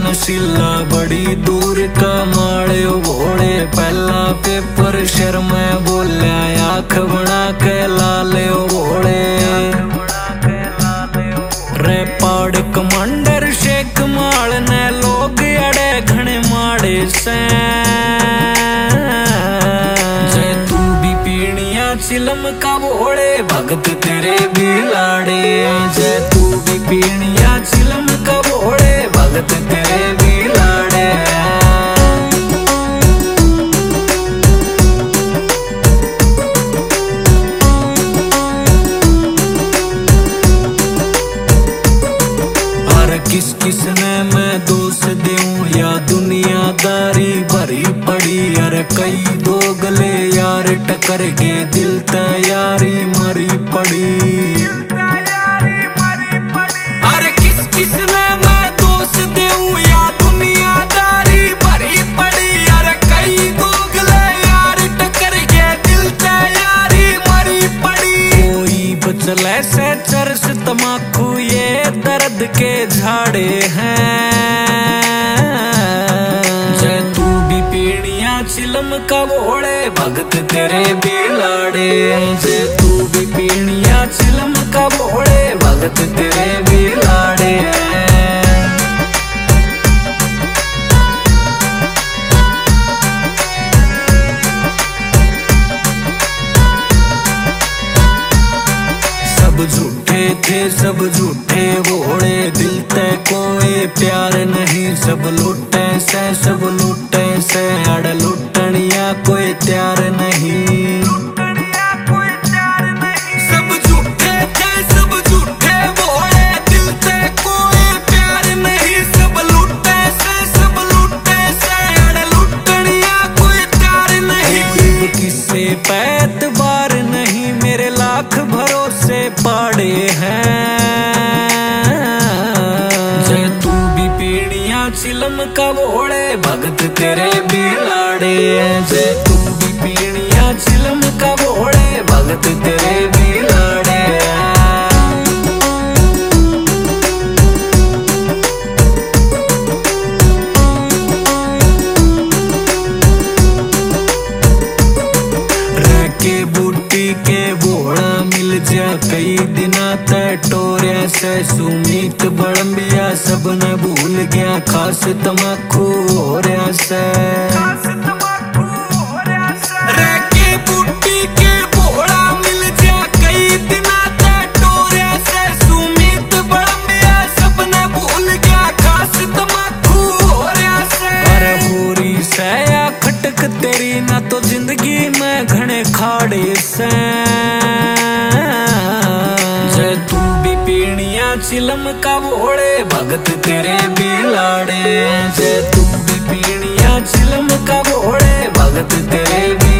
नशीला बड़ी दूर का माड़े घोड़े। पहला पेपर शर में बोलिया आँख बना के लाले घोड़े। रे पाड़ कमांडर शेख माल ने लोग अड़े घने माड़े से। जय तू भी पीणिया चिलम का घोड़े भगत तेरे भी लाड़े। जय तू भी पीणिया चिलम का घोड़े भगत तेरे भी लाड़े। अरे किस किस ने मैं दोष दूं या दुनियादारी भरी पड़ी। अरे कई दो गले यार टकर के दिल तैयारी मरी पड़ी। अरे किस किस ने मैं दोष दूं या दुनियादारी भरी पड़ी। अरे कई दो गले यार टकर के दिल तैयारी मरी पड़ी। कोई बचले से चरस तमाकू ये दर्द के झाड़े हैं। जय तू भी पीणिया चिलम का घोड़े भगत तेरे भी लाड़े। जय तू भी पीणिया चिलम का घोड़े भगत तेरे भी लाड़े। सब झूठे थे सब झूठे घोड़े दिल ते कोई प्यार नहीं। सब लुटे से सब लुटे से अड़ लुटनिया कोई त्यार नहीं। सब झूठे थे सब झूठे घोड़े दिल ते कोई प्यार नहीं। सब लुटे से अड़ लुटनिया कोई त्यार नहीं। किसे पैत बार नहीं मेरे लाख भरोसे पाड़े हैं। जय तू भी पीणिया चिलम का घोड़े भगत तेरे भी लाड़े। जय तू भी पीणिया चिलम का घोड़े भगत तेरे भी लाड़े। के बूटी के बोड़ा मिल जा कई दिना तय टोरिया से। सुमीत बड़म्बिया सब न भूल गया खास तमाकू हो रहा से। रे के बूटी के बोड़ा मिल जा कई दिना तय टोरिया से। सुमीत बड़म्बिया सब न भूल गया खास तमाकू हो रहा से। अरे होरी से या खटक तेरी ना तो जिंदगी में घने खाड़े से। जय तू भी पीणिया चिलम का घोड़े भगत तेरे भी लाड़े। जय तू भी पीणिया चिलम का घोड़े भगत तेरे भी